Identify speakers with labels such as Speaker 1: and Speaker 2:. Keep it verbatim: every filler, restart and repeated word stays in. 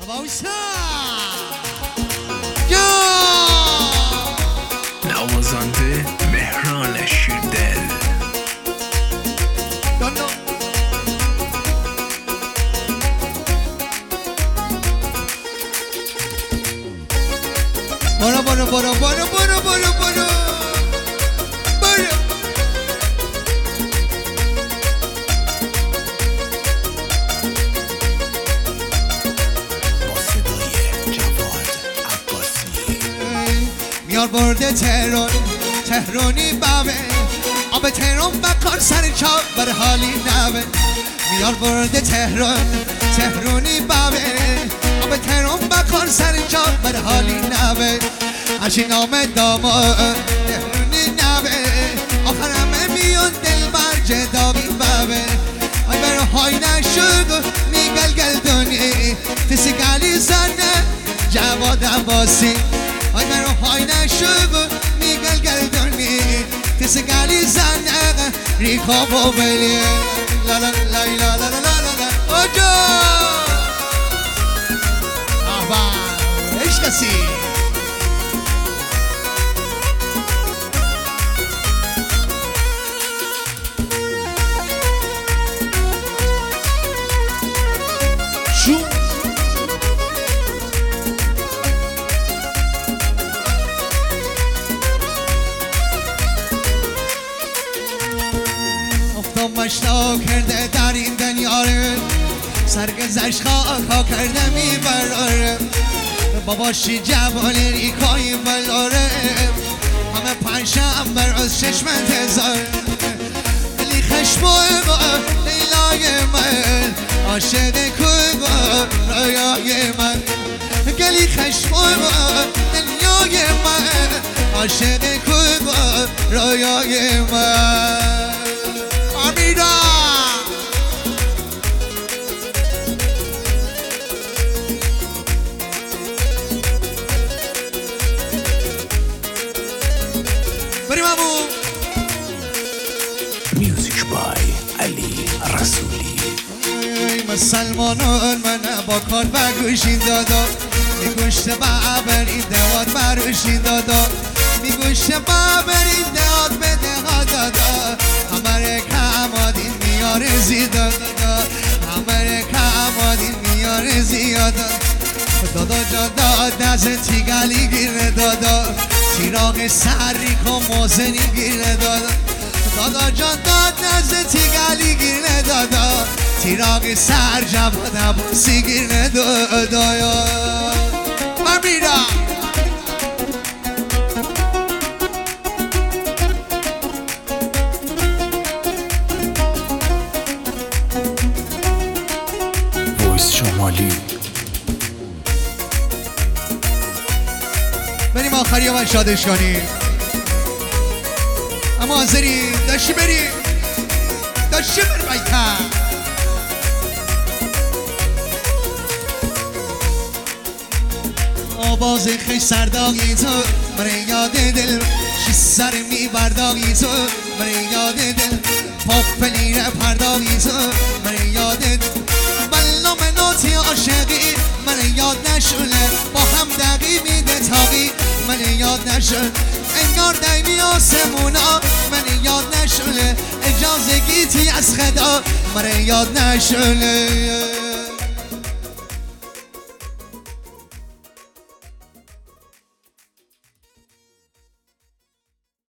Speaker 1: وایسا یا
Speaker 2: نوازنده مهران شیردل.
Speaker 1: برو برو برو برو برو برو برو برو
Speaker 2: با صدای جواد عباسی.
Speaker 1: میار برده تهران تهرانی بابه آب تهران بکار سر چاپ بر حالی نبه. میار برده تهران تهرانی بابه آب تهران بکار سر چاپ بر حالی نبه. هرچی نام داماد تهرانی نبه آخر همه میون دل بر جدامی بابه. آی برو های نشد میگل گلدونی تسی گلی زنه جواد عباسی. آی برو های نشد میگل گلدونی تسی گلی زنه ریکا با بلی لا لا لا لا لا لا لا اوجو آبا عشق کسی شو افتام مشتا کرده در این دنیاره سرگذشت خاکا کرده میبراره باباشی جوانی ریکایی بلاره همه پنجم بر از چشمت هزار ولی خشمای با لیلای من عاشق کوی با رویای من گلی خشمای با دنیای من عاشق کوی با رویای من آمیدا بریم امو
Speaker 2: میوزیک بای علی رسولی.
Speaker 1: مسلمانان من با کار بگوشین دادا میگوشت بابرین دواد بروشین دادا میگوشت بابرین دواد به دهاد دادا همه کمادین میاره زیاد دادا همه کمادین میاره زیاد دادا جا داد نزد تیگلی گیره دادا تیراغ سری کن موزنی گیره دادا دادا جان داد نزد تیگلی گیره دادا تیراغ سر جواد عباسی گیره دادا من میرم
Speaker 2: وایس شمالی.
Speaker 1: بریم آخری من شادش کنیم اما حاضری داشتی بریم داشتی بر بیتر آواز خیش سرداغی تو من یاد دل شی سر می برداغی تو من یاد دل پاپلین پرداغی تو من یاد دل بلا مناتی عاشقی من یاد نشونه با هم دقی میده تاقی من یاد نشون انگار دیمی آسمونا من یاد نشونه اجازه گیتی از خدا من یاد نشونه